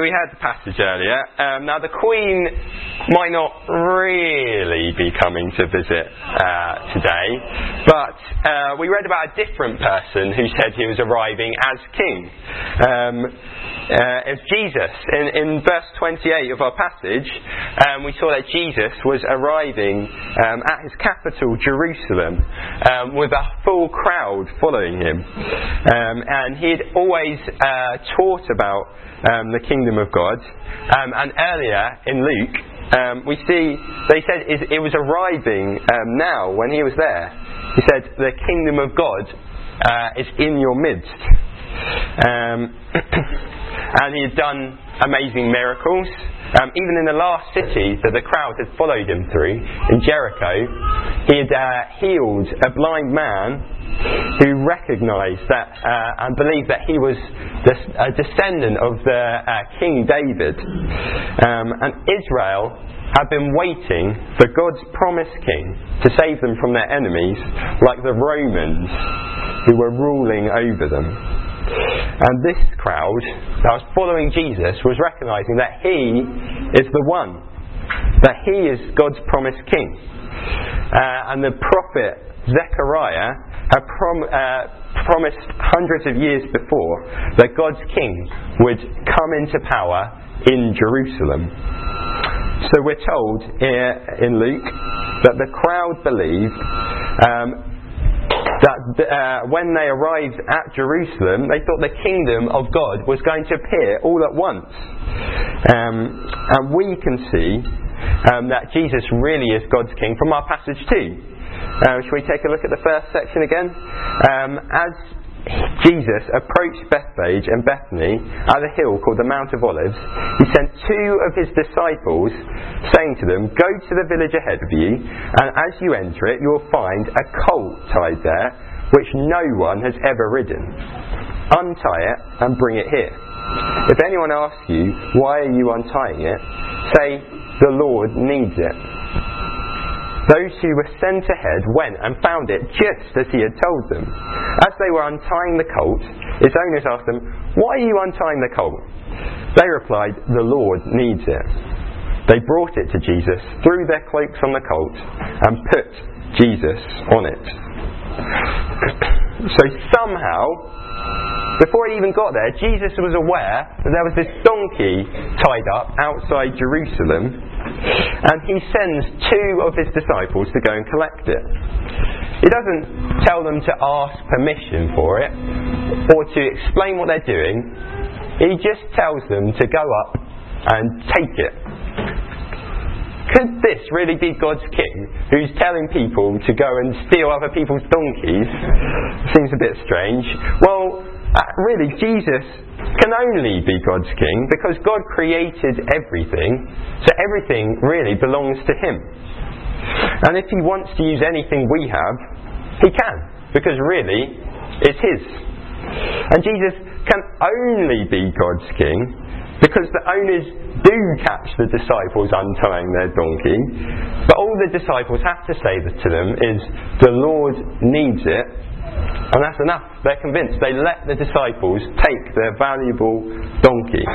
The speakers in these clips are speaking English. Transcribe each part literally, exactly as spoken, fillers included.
we had the passage earlier. Um, now, the Queen might not really be coming to visit uh, today, but uh, we read about a different person who said he was arriving as king. Um, uh, it's Jesus. In, in verse twenty-eight of our passage, um, we saw that Jesus was arriving um, at his capital, Jerusalem, um, with a full crowd following him. Um, and he had always uh, taught about um, the kingdom of God. Um, and earlier in Luke, um, we see they said it was arriving um, now when he was there. He said, "The kingdom of God uh, is in your midst." Um, and he had done amazing miracles. Um, even in the last city that the crowd had followed him through, in Jericho, he had uh, healed a blind man who recognised that uh, and believed that he was the, a descendant of the uh, King David. Um, and Israel had been waiting for God's promised king to save them from their enemies, like the Romans who were ruling over them. And this crowd that was following Jesus was recognising that he is the one, that he is God's promised king. Uh, and the prophet Zechariah had prom- uh, promised hundreds of years before that God's king would come into power in Jerusalem. So we're told in Luke that the crowd believed um, that uh, when they arrived at Jerusalem, they thought the kingdom of God was going to appear all at once. Um, and we can see um, that Jesus really is God's king from our passage too. Uh, shall we take a look at the first section again? Um, as Jesus approached Bethphage and Bethany at a hill called the Mount of Olives, he sent two of his disciples, saying to them, "Go to the village ahead of you, and as you enter it, you will find a colt tied there, which no one has ever ridden. Untie it and bring it here. If anyone asks you, 'Why are you untying it?' say, 'The Lord needs it.'" Those who were sent ahead went and found it just as he had told them. As they were untying the colt, its owners asked them, "Why are you untying the colt?" They replied, "The Lord needs it." They brought it to Jesus, threw their cloaks on the colt, and put Jesus on it. So somehow, before he even got there, Jesus was aware that there was this donkey tied up outside Jerusalem, and he sends two of his disciples to go and collect it. He doesn't tell them to ask permission for it or to explain what they're doing. He just tells them to go up and take it. Could this really be God's king who's telling people to go and steal other people's donkeys? Seems a bit strange. Well, uh, really, Jesus can only be God's king because God created everything, so everything really belongs to him. And if he wants to use anything we have, he can, because really it's his. And Jesus can only be God's king because the owners do catch the disciples untying their donkey, but all the disciples have to say to them is, "The Lord needs it," and that's enough. They're convinced. They let the disciples take their valuable donkey.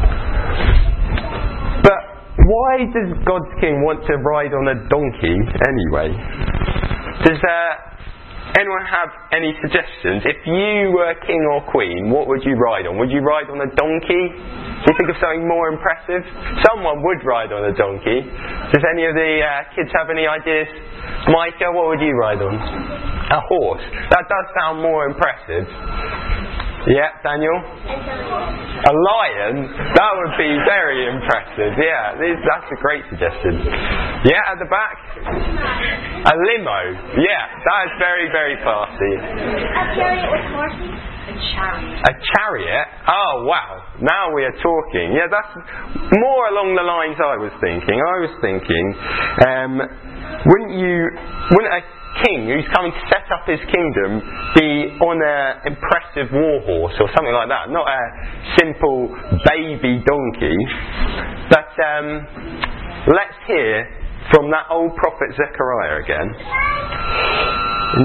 But why does God's king want to ride on a donkey anyway? Does uh, anyone have any suggestions? If you were king or queen, what would you ride on? Would you ride on a donkey? Do you think of something more impressive? Someone would ride on a donkey. Does any of the uh, kids have any ideas? Micah, what would you ride on? A horse. That does sound more impressive. Yeah, Daniel? A lion? That would be very impressive. Yeah, that's a great suggestion. Yeah, at the back? A limo. Yeah, that is very, very classy. A chariot with horses? A chariot. A chariot? Oh, wow. Now we are talking. Yeah, that's more along the lines I was thinking. I was thinking, um, wouldn't you, wouldn't a king who's coming to set up his kingdom be on an impressive war horse or something like that? Not a simple baby donkey. But um, let's hear from that old prophet Zechariah again. In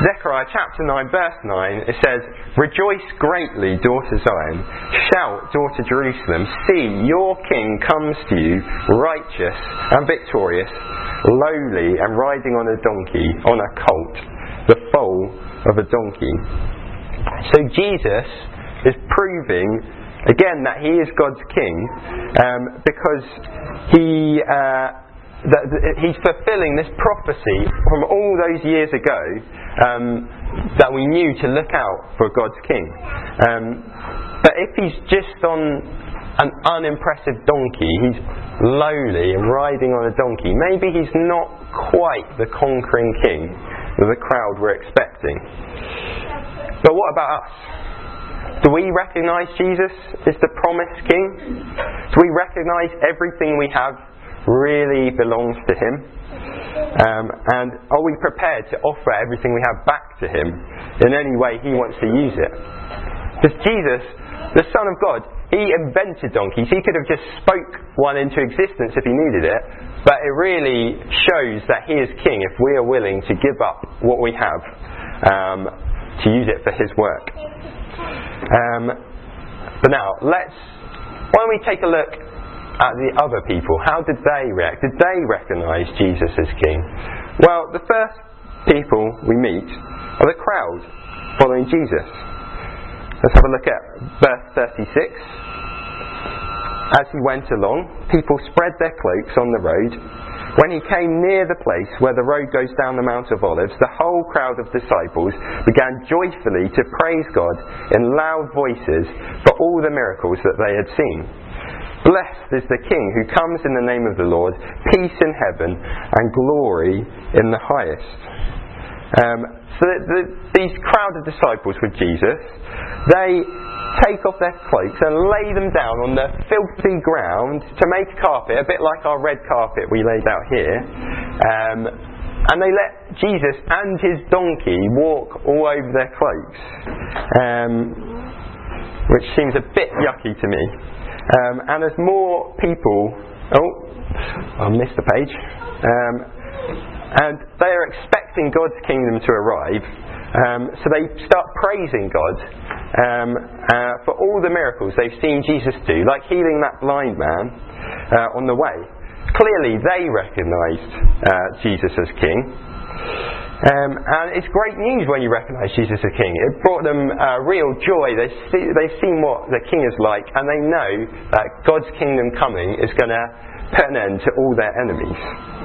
Zechariah chapter nine verse nine, it says, "Rejoice greatly, daughter Zion. Shout, daughter Jerusalem. See, your king comes to you, righteous and victorious, lowly and riding on a donkey, on a colt, the foal of a donkey." So Jesus is proving again that he is God's king, um, because he uh, that, that he's fulfilling this prophecy from all those years ago, um, that we knew to look out for God's king. Um, but if he's just on an unimpressive donkey, he's lowly and riding on a donkey, maybe he's not quite the conquering king that the crowd were expecting. But what about us? Do we recognise Jesus as the promised king? Do we recognise everything we have really belongs to him? Um, and are we prepared to offer everything we have back to him in any way he wants to use it? Because Jesus, the Son of God, he invented donkeys. He could have just spoke one into existence if he needed it, but it really shows that he is king if we are willing to give up what we have um, to use it for his work. Um, but now, let's, why don't we take a look at the other people? How did they react? Did they recognise Jesus as king? Well, the first people we meet are the crowd following Jesus. Let's have a look at verse thirty-six. As he went along, people spread their cloaks on the road. When he came near the place where the road goes down the Mount of Olives, the whole crowd of disciples began joyfully to praise God in loud voices for all the miracles that they had seen. Blessed is the King who comes in the name of the Lord, peace in heaven and glory in the highest. Um, so the, the, these crowd of disciples with Jesus, they take off their cloaks and lay them down on the filthy ground to make a carpet, a bit like our red carpet we laid out here. Um, and they let Jesus and his donkey walk all over their cloaks, um, which seems a bit yucky to me. Um, and as more people... Oh, I missed the page. Um, and they are expecting God's kingdom to arrive. Um, so they start praising God um, uh, for all the miracles they've seen Jesus do, like healing that blind man uh, on the way. Clearly they recognised uh, Jesus as king. Um, and it's great news when you recognise Jesus as king. It brought them uh, real joy. They see, they've seen what the king is like, and they know that God's kingdom coming is going to put an end to all their enemies.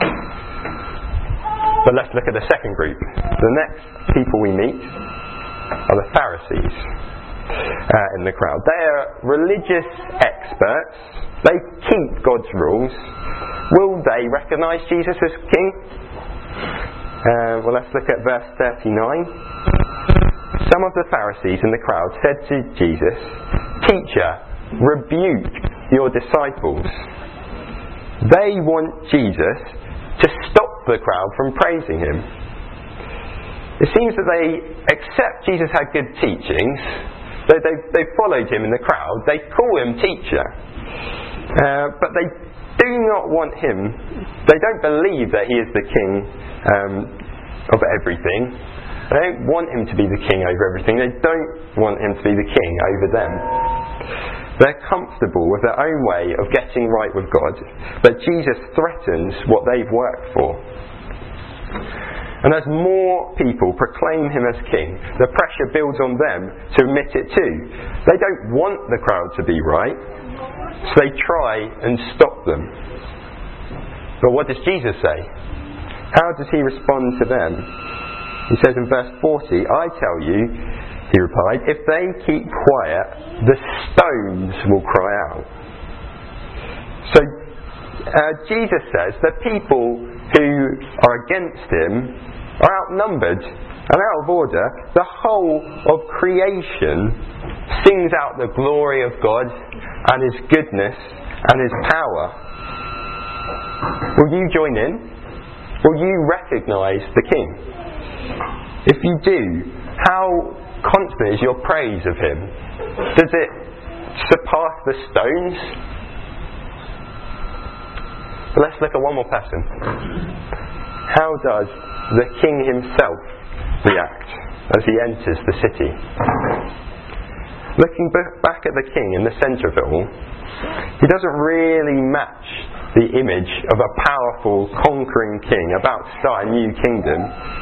But let's look at the second group. The next people we meet are the Pharisees uh, in the crowd. They are religious experts. They keep God's rules. Will they recognise Jesus as king? Uh, well, let's look at verse thirty-nine. Some of the Pharisees in the crowd said to Jesus, "Teacher, rebuke your disciples." They want Jesus to stop the crowd from praising him. It seems that they accept Jesus had good teachings. They, they, they followed him in the crowd. They call him teacher. Uh, but they do not want him. They don't believe that he is the king um, of everything. They don't want him to be the king over everything. They don't want him to be the king over them. They're comfortable with their own way of getting right with God, but Jesus threatens what they've worked for. And as more people proclaim him as king, the pressure builds on them to admit it too. They don't want the crowd to be right, so they try and stop them. But what does Jesus say? How does he respond to them? He says in verse forty, "I tell you," he replied, "if they keep quiet, the stones will cry out." So uh, Jesus says that people who are against him are outnumbered and out of order. The whole of creation sings out the glory of God and his goodness and his power. Will you join in? Will you recognise the King? If you do, how constant is your praise of him? Does it surpass the stones? Let's look at one more person. How does the King himself react as he enters the city. Looking b- back at the king in the centre of it all, he doesn't really match the image of a powerful, conquering king about to start a new kingdom.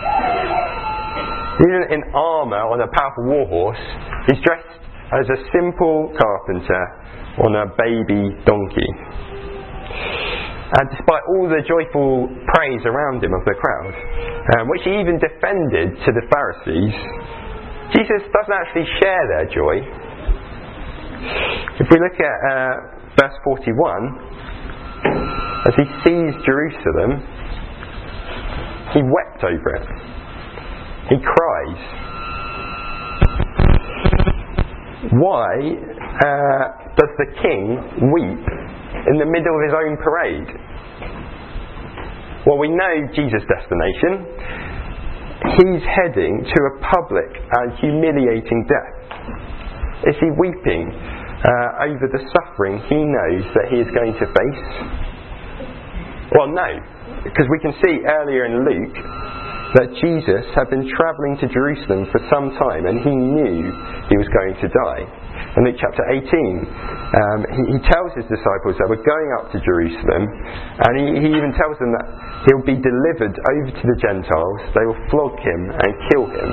He isn't in armour on a powerful war horse. He's dressed as a simple carpenter on a baby donkey. And despite all the joyful praise around him of the crowd, um, which he even defended to the Pharisees, Jesus doesn't actually share their joy. If we look at uh, verse forty-one, as he sees Jerusalem, he wept over it. He cries. Why uh, does the king weep in the middle of his own parade? Well, we know Jesus' destination. He's heading to a public and humiliating death. Is he weeping uh, over the suffering he knows that he is going to face? Well, no, because we can see earlier in Luke that Jesus had been travelling to Jerusalem for some time and he knew he was going to die. In Luke chapter eighteen, um, he, he tells his disciples that we're going up to Jerusalem, and he, he even tells them that he'll be delivered over to the Gentiles. They will flog him and kill him.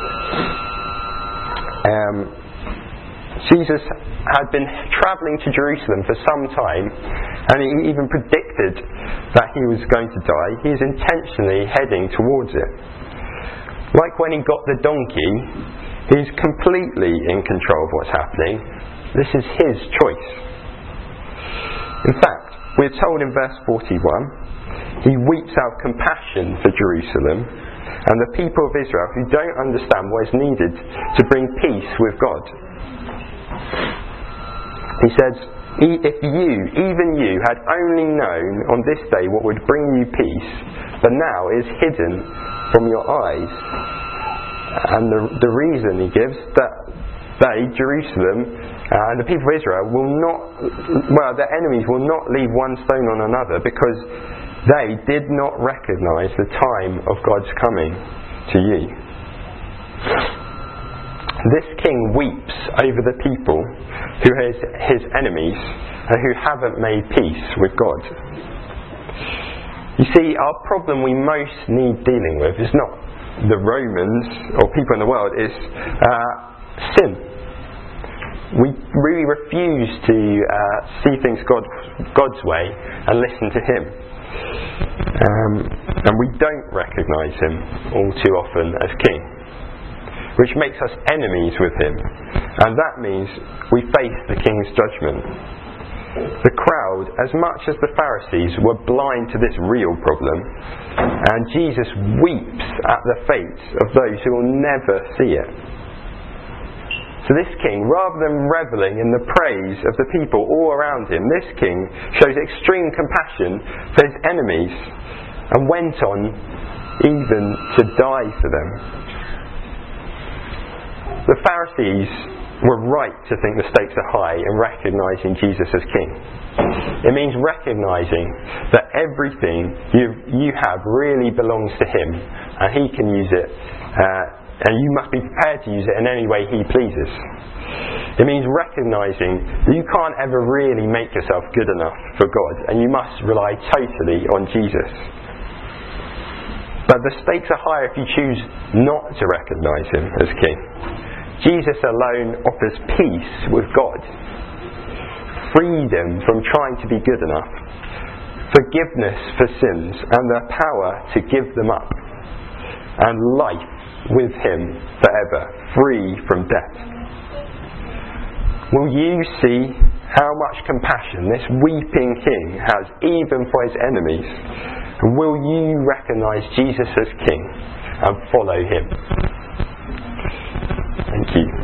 Um, Jesus had been travelling to Jerusalem for some time, and he even predicted that he was going to die. He is intentionally heading towards it. Like when he got the donkey, he's completely in control of what's happening. This is his choice. In fact, we're told in verse forty-one, he weeps out compassion for Jerusalem and the people of Israel who don't understand what is needed to bring peace with God. He says, if you, even you, had only known on this day what would bring you peace, but now it is hidden from your eyes. And the, the reason he gives, that they, Jerusalem, uh, and the people of Israel will not, well, their enemies will not leave one stone on another, because they did not recognise the time of God's coming to you. This king weeps over the people who are his, his enemies and who haven't made peace with God. You see, our problem we most need dealing with is not the Romans or people in the world, it's uh, sin. We really refuse to uh, see things God, God's way and listen to Him. Um, and we don't recognise Him all too often as King, which makes us enemies with Him, and that means we face the King's judgment. The crowd, as much as the Pharisees, were blind to this real problem, and Jesus weeps at the fate of those who will never see it. So this king, rather than revelling in the praise of the people all around him, this king shows extreme compassion for his enemies and went on even to die for them. The Pharisees were right to think the stakes are high in recognising Jesus as king. It means recognising that everything you you have really belongs to him, and he can use it, uh, and you must be prepared to use it in any way he pleases. It means recognising that you can't ever really make yourself good enough for God, and you must rely totally on Jesus. But the stakes are higher if you choose not to recognise him as king. Jesus alone offers peace with God, freedom from trying to be good enough, forgiveness for sins and the power to give them up, and life with him forever, free from death. Will you see how much compassion this weeping king has even for his enemies? And will you recognise Jesus as king and follow him? Thank you.